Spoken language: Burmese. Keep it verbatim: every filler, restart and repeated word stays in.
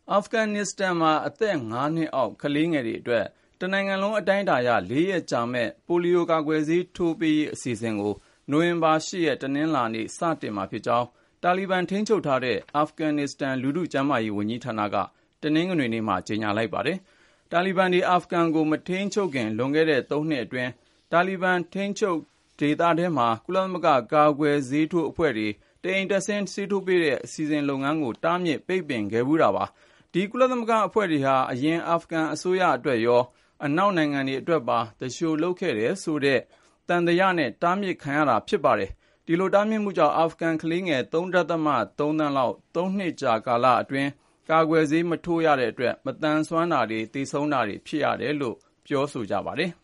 အာဖဂန်နစ္စတန်မှာအသက်ငါးနှစ်အောက်ကလေးငယ်တွေအတွက်တနိုင်ငံလုံးအတိုင်းအတာအရလေးရက်ကြာမယ့်ပိုလီယိုကာကွယ်ဆေးထိုးပေးရေးအစီအစဉ်ကိုနိုဝင်ဘာရှစ်ရက်တနင်္လာနေ့စတင်မှာဖြစ်ကြောင်းတာလီဘန်ထိန်းချုပ်ထားတဲ့အာဖဂန်နစ္စတန်လူထုကျန်းမာရေးဝန်ကြီးဌာနကတနင်္ဂနွေနေ့မှာကြေညာလိုက်ပါတယ်။တာလီဘန်တွေအာဖဂန်ကိုမထိန်းချုပ်ခင်လွန်ခဲ့တဲ့သုံးနှစ်အတွင်းတာလီဘန်ထိန်းချုပ်ဒေသထဲမှာကုလသမဂ္ဂကာကွယ်ဆေးထိုးအဖွဲ့တွေတအိမ်တက်ဆင်းဆေးထိုးပေးတဲ့အစီအစဉ်လုပ်ငန်းကိုတားမြစ်ပိတ်ပင်ခဲ့ဘူးတာပါ။ဒီကုလသမဂ္ဂအဖွဲ့တွေဟာအရင်အာဖဂန်အစိုးရအတွက်ရောအနောက်နိုင်ငံတွေအတွက်ပါတရှို့လုပ်ခဲ့တယ်ဆိုတဲ့တန်တရားနဲ့တားမြစ်ခံရတာဖြစ်ပါတယ်။ဒီလိုတားမြစ်မှုကြောင့်အာဖဂန်ကလေးငယ် ၃.၃ သန်းလောက်သုံးနှစ်ကြာကာလအတွင်းကာကွယ်ဆေးမထိုးရတဲ့အတွက်မသန်စွမ်းတာတွေသေဆုံးတာတွေဖြစ်ရတယ်လို့ပြောဆိုကြပါတယ်။